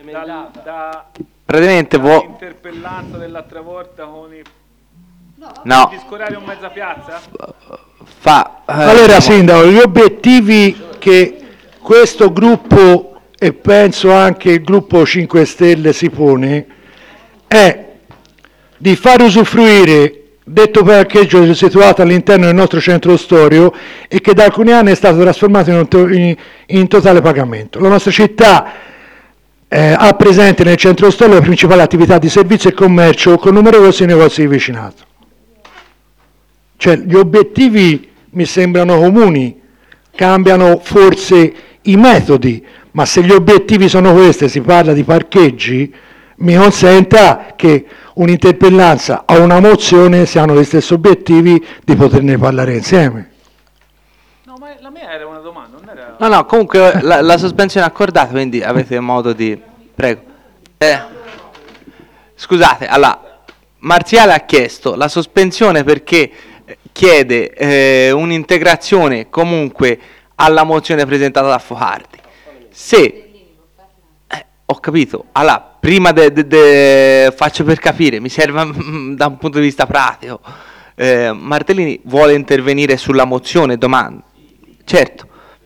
praticamente interpellanza dell'altra volta con i... No. Discorare in mezza piazza? Allora, Sindaco, gli obiettivi che questo gruppo e penso anche il gruppo 5 Stelle si pone è di far usufruire detto parcheggio situato all'interno del nostro centro storico e che da alcuni anni è stato trasformato in totale pagamento. La nostra città ha presente nel centro storico le principali attività di servizio e commercio con numerosi negozi di vicinato. Cioè, gli obiettivi mi sembrano comuni, cambiano forse i metodi, ma se gli obiettivi sono questi, si parla di parcheggi, mi consenta che un'interpellanza o una mozione siano gli stessi obiettivi di poterne parlare insieme. No, ma la mia era una domanda, non era... No, comunque la sospensione è accordata, quindi avete modo di... Prego. Scusate, allora, Marziale ha chiesto la sospensione perché chiede un'integrazione comunque alla mozione presentata da Focardi. Se... ho capito, allora, prima faccio per capire, mi serve da un punto di vista pratico. Martellini vuole intervenire sulla mozione, domanda. Certo.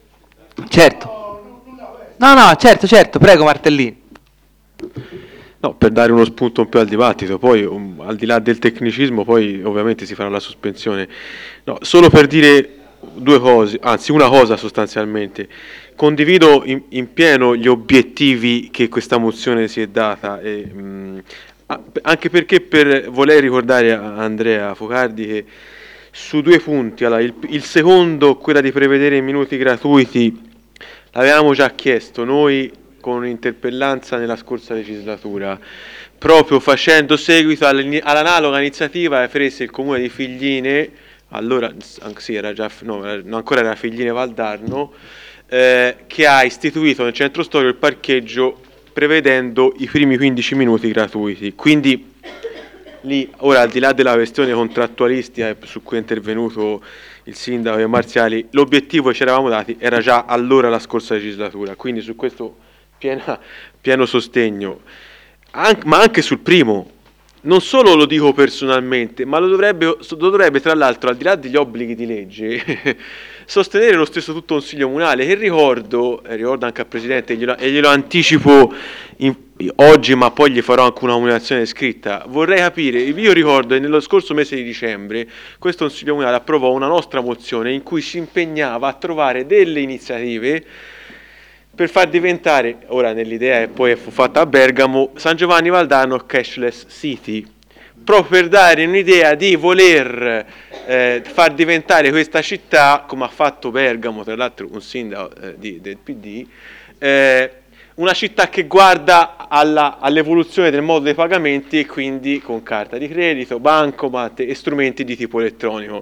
No, certo, prego Martellini. No, per dare uno spunto un po' al dibattito, poi al di là del tecnicismo, poi ovviamente si farà la sospensione. No, solo per dire due cose, anzi una cosa sostanzialmente. Condivido in pieno gli obiettivi che questa mozione si è data, anche perché volevo ricordare a Andrea Focardi che su due punti, allora, il secondo, quella di prevedere minuti gratuiti, l'avevamo già chiesto noi con un'interpellanza nella scorsa legislatura, proprio facendo seguito all'analoga iniziativa presa il comune di Figline, allora sì, ancora era Figline Valdarno, che ha istituito nel centro storico il parcheggio prevedendo i primi 15 minuti gratuiti. Quindi lì, ora al di là della questione contrattualistica su cui è intervenuto il sindaco e Marziali, l'obiettivo che ci eravamo dati era già allora la scorsa legislatura, quindi su questo pieno sostegno, ma anche sul primo. Non solo lo dico personalmente, ma lo dovrebbe tra l'altro, al di là degli obblighi di legge, sostenere lo stesso tutto Consiglio Comunale, che ricordo anche al Presidente e glielo anticipo oggi, ma poi gli farò anche una comunicazione scritta. Vorrei capire, io ricordo che nello scorso mese di dicembre questo Consiglio Comunale approvò una nostra mozione in cui si impegnava a trovare delle iniziative per far diventare, ora nell'idea che poi fu fatta a Bergamo, San Giovanni Valdarno cashless city, proprio per dare un'idea di voler far diventare questa città, come ha fatto Bergamo, tra l'altro un sindaco del PD, una città che guarda all'evoluzione del modo dei pagamenti e quindi con carta di credito, bancomat e strumenti di tipo elettronico.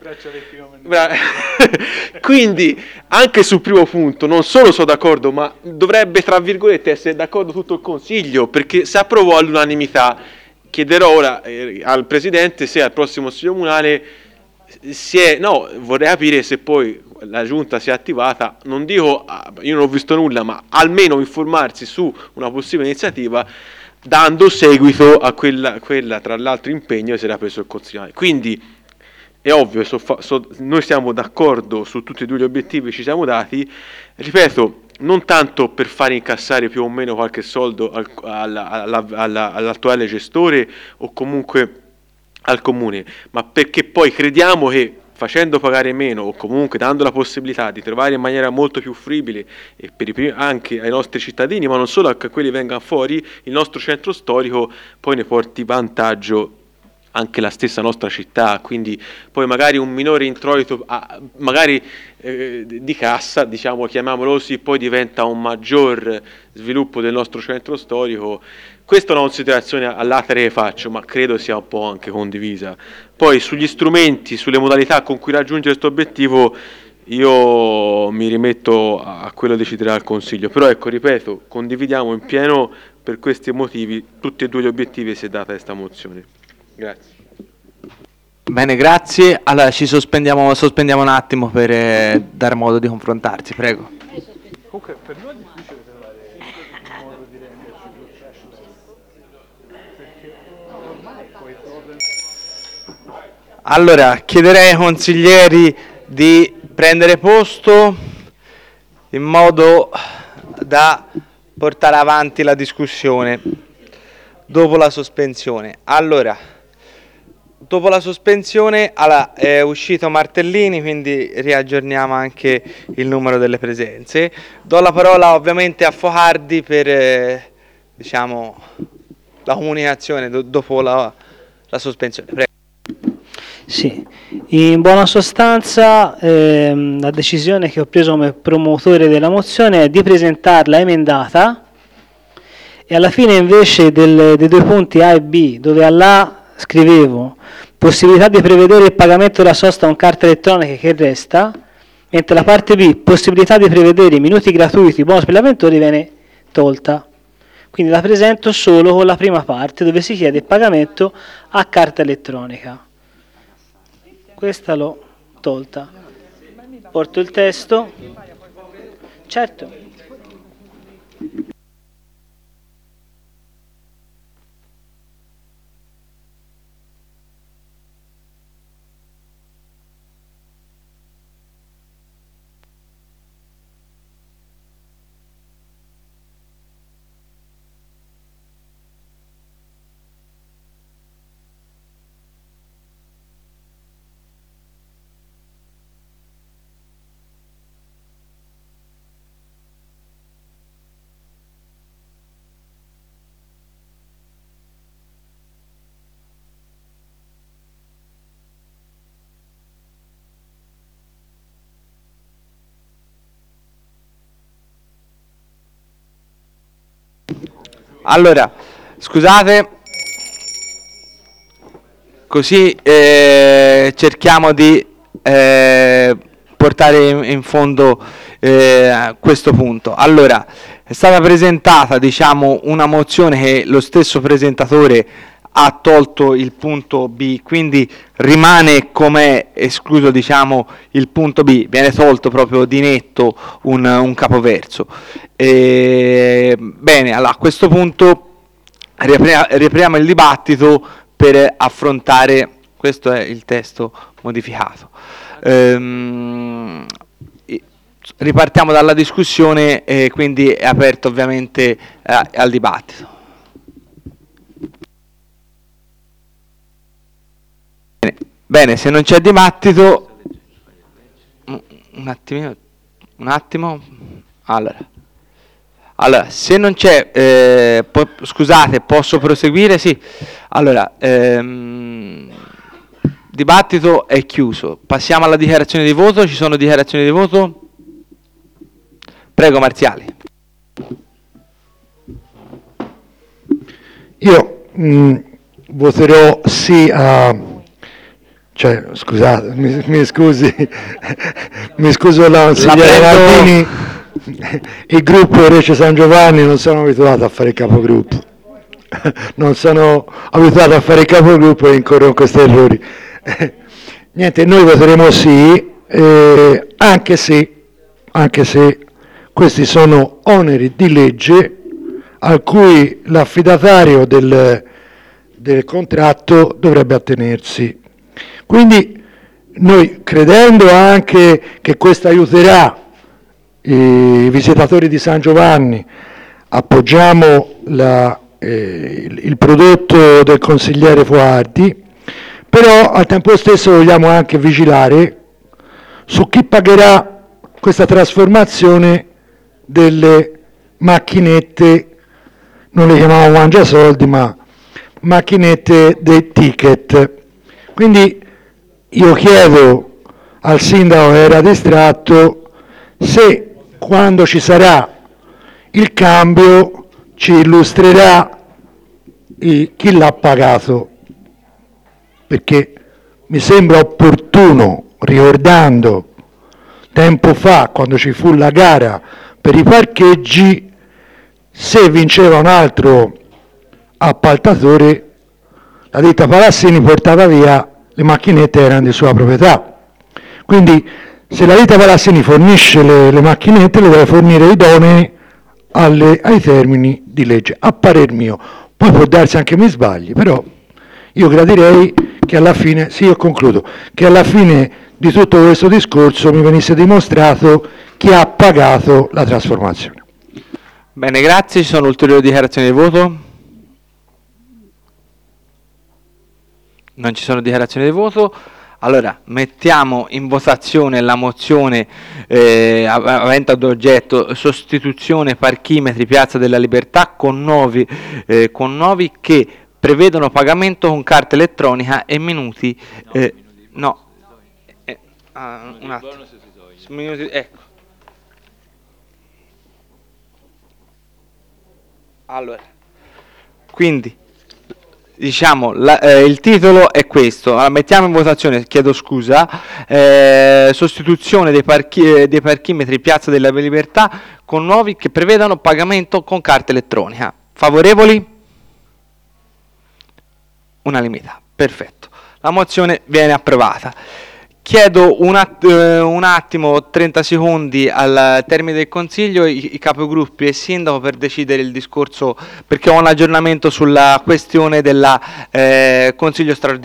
Quindi anche sul primo punto non solo sono d'accordo, ma dovrebbe tra virgolette essere d'accordo tutto il Consiglio, perché se approvò all'unanimità. Chiederò ora al Presidente se al prossimo Consiglio Comunale vorrei capire se poi la Giunta si è attivata, non dico, io non ho visto nulla, ma almeno informarsi su una possibile iniziativa, dando seguito a quella tra l'altro impegno che si era preso il Consiglio. Quindi è ovvio, noi siamo d'accordo su tutti e due gli obiettivi che ci siamo dati, ripeto, non tanto per far incassare più o meno qualche soldo all'attuale gestore o comunque al comune, ma perché poi crediamo che facendo pagare meno o comunque dando la possibilità di trovare in maniera molto più fruibile e anche ai nostri cittadini, ma non solo a quelli che vengano fuori, il nostro centro storico poi ne porti vantaggio anche la stessa nostra città, quindi poi magari un minore introito magari di cassa, diciamo, chiamiamolo così, poi diventa un maggior sviluppo del nostro centro storico. Questa è una considerazione all'atere che faccio, ma credo sia un po' anche condivisa. Poi sugli strumenti, sulle modalità con cui raggiungere questo obiettivo, io mi rimetto a quello che deciderà il Consiglio, però ecco, ripeto, condividiamo in pieno per questi motivi tutti e due gli obiettivi che si è data questa mozione. Grazie. Bene, grazie. Allora ci sospendiamo un attimo per dare modo di confrontarsi, prego. Comunque per noi è difficile trovare un modo di renderci più Allora, chiederei ai consiglieri di prendere posto in modo da portare avanti la discussione dopo la sospensione. Allora, dopo la sospensione è uscito Martellini, quindi riaggiorniamo anche il numero delle presenze. Do la parola ovviamente a Focardi per diciamo, la comunicazione dopo la sospensione. Prego. Sì, in buona sostanza la decisione che ho preso come promotore della mozione è di presentarla emendata e alla fine invece dei due punti A e B, dove all'A scrivevo possibilità di prevedere il pagamento della sosta con carta elettronica che resta, mentre la parte B, possibilità di prevedere minuti gratuiti, bonus per gli avventori, viene tolta. Quindi la presento solo con la prima parte dove si chiede il pagamento a carta elettronica. Questa l'ho tolta. Porto il testo. Certo. Allora, scusate, così cerchiamo di portare in fondo questo punto. Allora, è stata presentata, diciamo, una mozione che lo stesso presentatore ha tolto il punto B, quindi rimane com'è, escluso, diciamo, il punto B, viene tolto proprio di netto un capoverso. Bene, allora a questo punto riapriamo il dibattito per affrontare, questo è il testo modificato. Ripartiamo dalla discussione e quindi è aperto ovviamente al dibattito. Bene, se non c'è dibattito, un attimo, allora, se non c'è, scusate, posso proseguire? Sì, allora, dibattito è chiuso, passiamo alla dichiarazione di voto. Ci sono dichiarazioni di voto? Prego, Marziali. Io voterò sì a... Cioè, scusate, mi scusi, mi scuso la consigliere Martini, il gruppo Rece San Giovanni non sono abituato a fare il capogruppo, non sono abituato a fare il capogruppo e incorro in questi errori. Niente, noi voteremo sì, anche se questi sono oneri di legge a cui l'affidatario del contratto dovrebbe attenersi. Quindi noi, credendo anche che questo aiuterà i visitatori di San Giovanni, appoggiamo il prodotto del consigliere Foardi, però al tempo stesso vogliamo anche vigilare su chi pagherà questa trasformazione delle macchinette, non le chiamiamo mangiasoldi, ma macchinette dei ticket. Quindi io chiedo al sindaco che era distratto se quando ci sarà il cambio ci illustrerà chi l'ha pagato, perché mi sembra opportuno, ricordando tempo fa quando ci fu la gara per i parcheggi, se vinceva un altro appaltatore, la ditta Palassini portava via le macchinette, erano di sua proprietà. Quindi se la ditta Palassini fornisce le macchinette, le deve fornire idonee ai termini di legge, a parer mio. Poi può darsi anche mi sbagli, però io gradirei che alla fine, sì, io concludo, che alla fine di tutto questo discorso mi venisse dimostrato chi ha pagato la trasformazione. Bene, grazie. Ci sono ulteriori dichiarazioni di voto? Non ci sono dichiarazioni di voto. Allora, mettiamo in votazione la mozione avente ad oggetto sostituzione parchimetri Piazza della Libertà con nuovi che prevedono pagamento con carta elettronica e minuti. Un attimo. Minuti, ecco. Allora, quindi diciamo il titolo è questo. Allora, mettiamo in votazione, chiedo scusa, sostituzione dei parchimetri Piazza della Libertà con nuovi che prevedano pagamento con carta elettronica. Favorevoli? Unanimità, perfetto. La mozione viene approvata. Chiedo un attimo, 30 secondi al termine del Consiglio, i capogruppi e il Sindaco per decidere il discorso, perché ho un aggiornamento sulla questione del Consiglio straordinario.